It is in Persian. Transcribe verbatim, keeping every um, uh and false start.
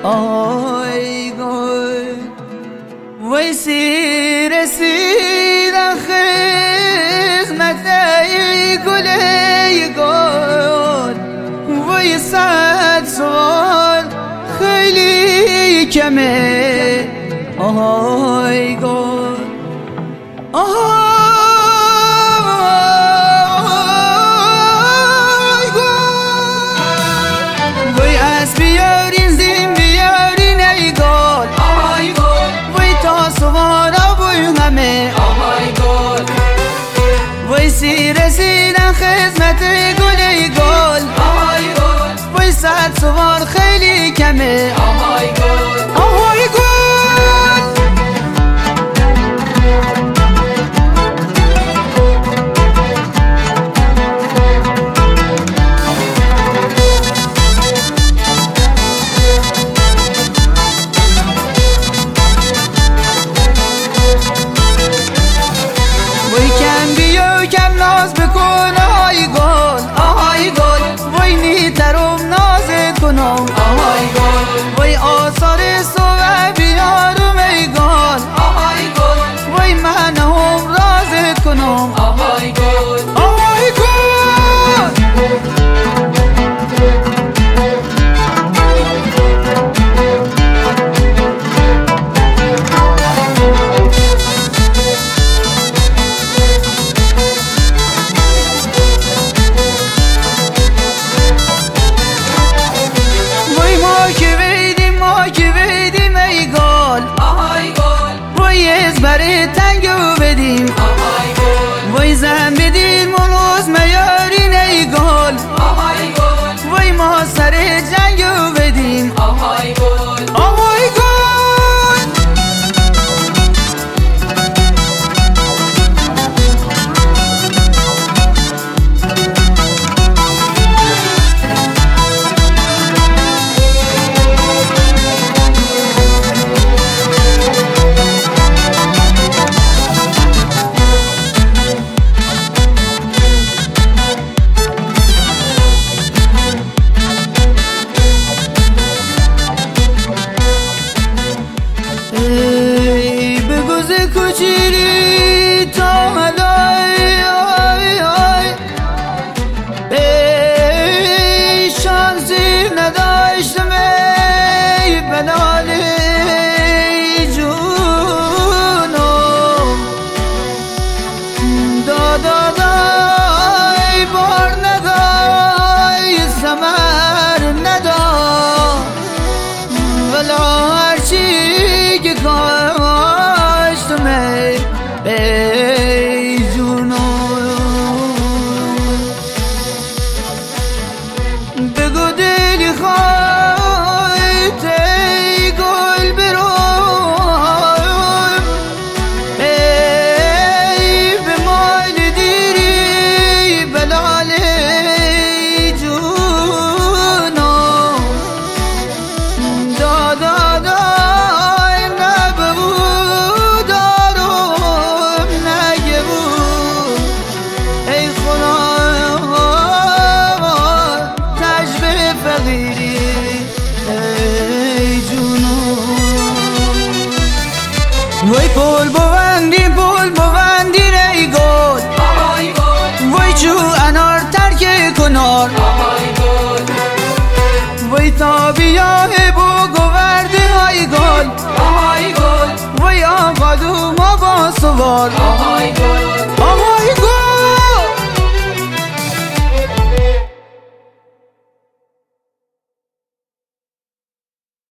آی گل ویسی رسیدن خدمت ای گل ای گل وی صد سوال خیلی کمه آی گل آی ویسی رسیدن خدمت گل ای گل آهای گل وی صد سوار خیلی کمه آهای گل آهای گل وی کم بیا کم ناز بکن آهای گل آهای گل وی نیترم ناز کنم آهای گل وی آثار صبح بیارم ای گل آهای گل وی من هم راز کنم آهای گل آهای گل برای تنگو بدیم آهای گل وی زن بدیم مروز میارین ای گل آهای گل وی ما سر جنگو بدیم آهای گل آهای گل کوچیلی تا حلای آی آی ای شانسی نداشتم ای بلالی جونو دادا دای بار ندای سمر ندا ولا هرچی که کاشتم ای جونو بگو دلی خواهیت ای گل برو ای به مال دیری بلال جونو دادا دای نبود وی پول بوندی پول بوندی ای گل آهای گل وی چو انار ترک کنار آهای گل وی تا بیاه بو گوردی ای گل آهای گل وی آقا دو ما با سوار آهای گل